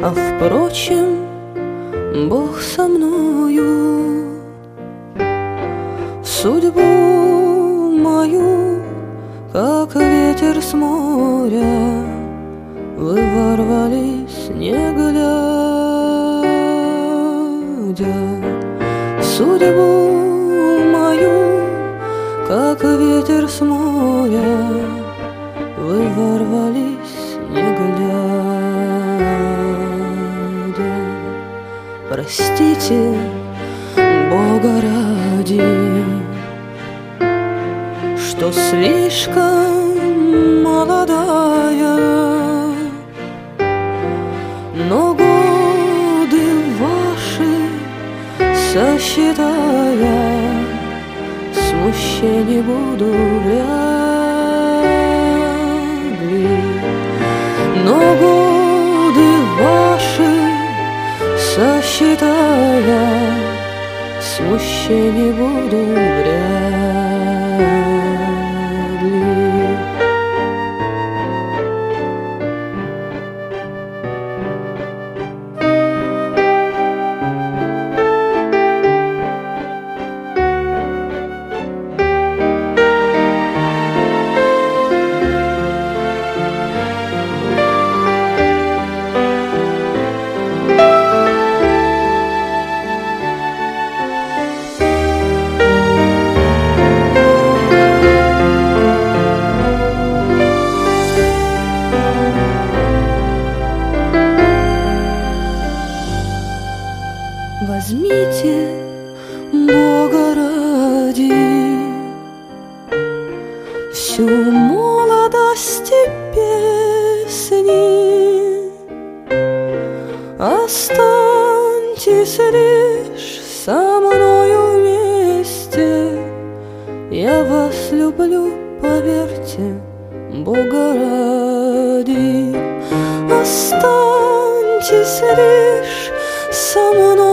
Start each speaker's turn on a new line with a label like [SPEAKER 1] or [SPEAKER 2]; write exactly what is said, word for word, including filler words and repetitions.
[SPEAKER 1] А впрочем, Бог со мною. В судьбу мою, как ветер с моря, вы ворвались, не глядя. В судьбу мою, как ветер с моря, вы ворвались, не глядя. Простите, Бога ради, что слишком молодая, но годы ваши сосчитая, смущений буду вряд ли. Но годы ваши сосчитая, смущений буду вряд ли. Возьмите, Бога ради, всю молодость и песни, останьтесь лишь со мною вместе. Я вас люблю, поверьте, Бога ради. Останьтесь лишь со мной